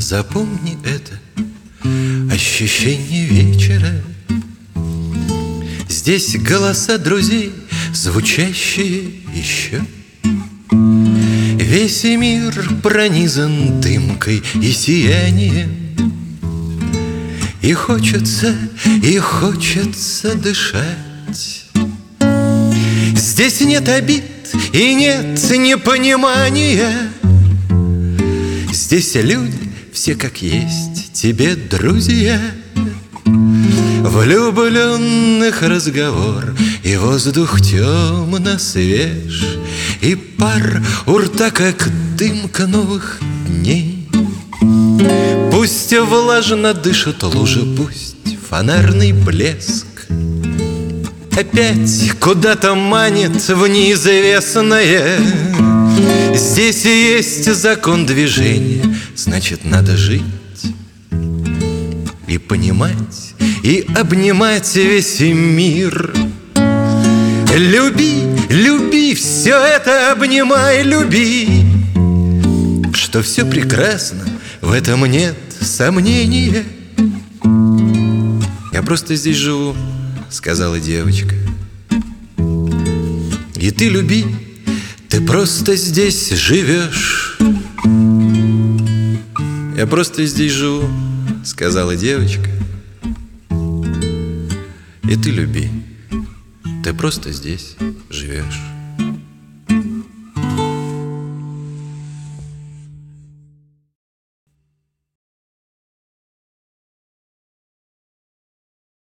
запомни это ощущение вечера. Здесь голоса друзей, звучащие еще. Весь мир пронизан дымкой и сиянием, и хочется дышать. Здесь нет обид и нет непонимания. Здесь люди все как есть, тебе друзья. Влюбленных разговор, и воздух темно свеж, и пар у рта, как дымка новых дней. Пусть влажно дышат лужи, пусть фонарный блеск опять куда-то манит в неизвестное. Здесь есть закон движения, значит, надо жить и понимать, и обнимать весь мир. Люби, люби, все это обнимай, люби, что все прекрасно, в этом нет сомнения. Я просто здесь живу, сказала девочка. И ты люби, ты просто здесь живешь. Я просто здесь живу, сказала девочка. И ты люби, ты просто здесь живешь.